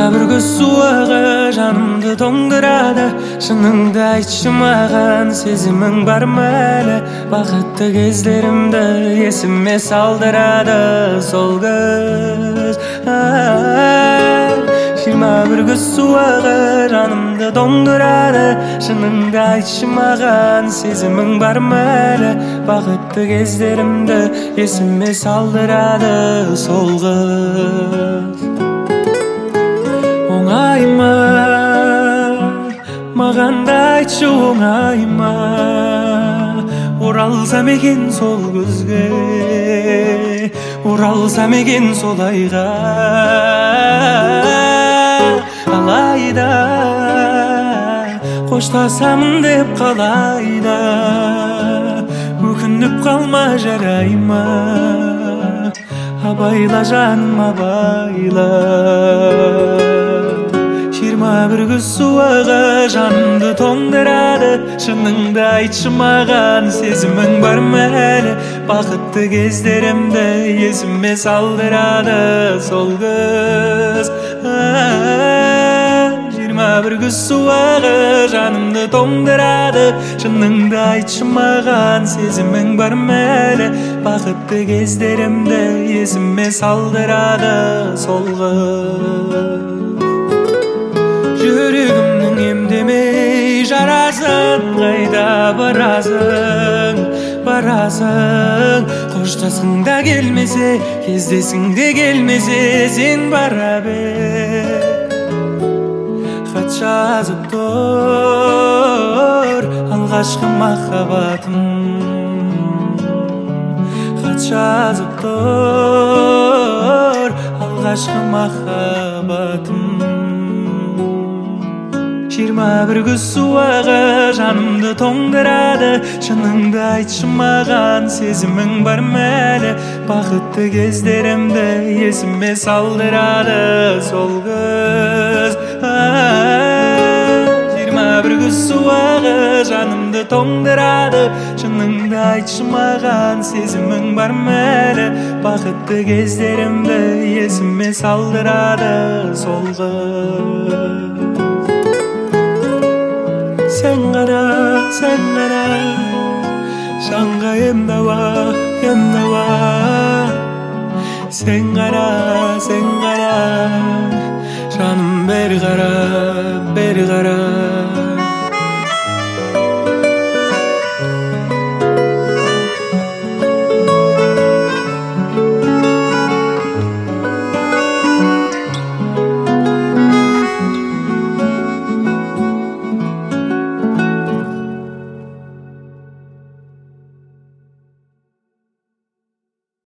bir göz suağı janımdı toңдырады. Шыныңды айтшы маған, сезімің бар ма әлі? Бақытты кездерімді есіме салдырады сол көз. 21 göz suağı жанымды тоңдырады. Шыныңды айтшы маған, сезімің бар ма әлі? Бақытты кездерімді есіме салдырады сол көз. Оңай ма? Маған да айтшы, оңай ма? Оралсам екен сол көзге, оралсам екен сол айға. Алайда қоштасамын деп қалайда, өкініп қалма жарай ма? Абайла жаным, абайла. 21 göz suağı жанымды тоңдырады. Шыныңды айтшы маған, сезімің бар ма әлі? Бақытты кездерімді есіме салдырады сол көз. 21 göz suağı жанымды тоңдырады. Шыныңды айтшы маған, сезімің бар ма әлі? Бақытты кездерімді есіме салдырады сол көз. Жүрегімнің емдемей жарасын, қайда барасың, барасың? Қоштасың да келмесе, кездесің де келмесе, сен бара бер. Хат жазып тұр алғашқы махаббатым, хат жазып тұр алғашқы махаббатым. 21 göz suağı жанымды тоңдырады. Шыныңды айтшы маған, сезімің бар ма әлі? Бақытты кездерімді есіме салдырады сол көз. 21 göz suağı жанымды тоңдырады. Шыныңды айтшы маған, сезімің бар ма әлі? Бақытты кездерімді есіме салдырады сол көз. Sen qara, жанға емдава, емдава. Sen qara, жаным бер қара.